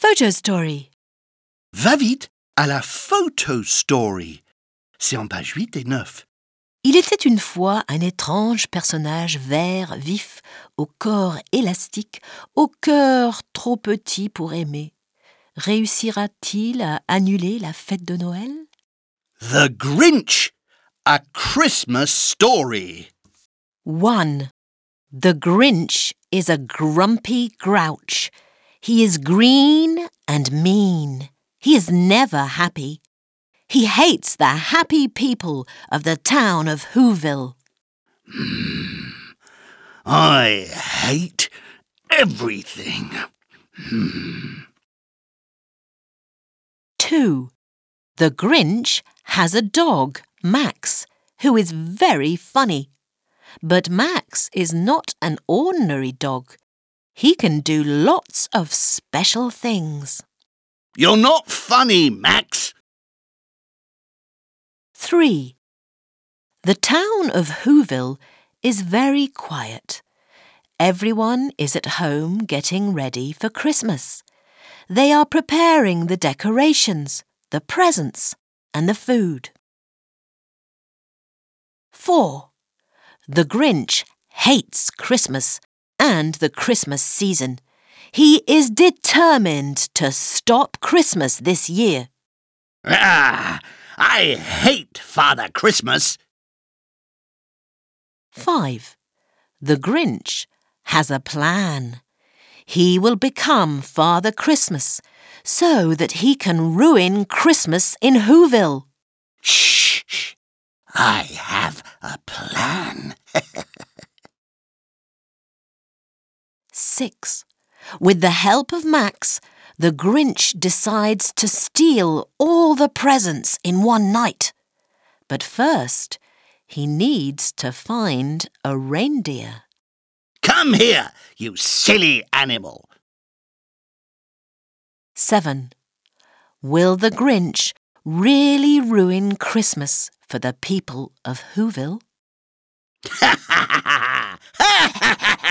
Photo story. Va vite à la photo story. C'est en page 8 et 9. Il était une fois un étrange personnage vert vif, au corps élastique, au cœur trop petit pour aimer. Réussira-t-il à annuler la fête de Noël? The Grinch, a Christmas story. 1. The Grinch is a grumpy grouch. He is green and mean. He is never happy. He hates the happy people of the town of Whoville. I hate everything. 2. The Grinch has a dog, Max, who is very funny. But Max is not an ordinary dog. He can do lots of special things. You're not funny, Max. 3. The town of Whoville is very quiet. Everyone is at home getting ready for Christmas. They are preparing the decorations, the presents, and the food. 4. The Grinch hates Christmas and the Christmas season. He is determined to stop Christmas this year. I hate Father Christmas. 5. The Grinch has a plan. He will become Father Christmas so that he can ruin Christmas in Whoville. Shh! I have a plan. 6. With the help of Max, the Grinch decides to steal all the presents in one night. But first, he needs to find a reindeer. Come here, you silly animal. 7. Will the Grinch really ruin Christmas for the people of Whoville?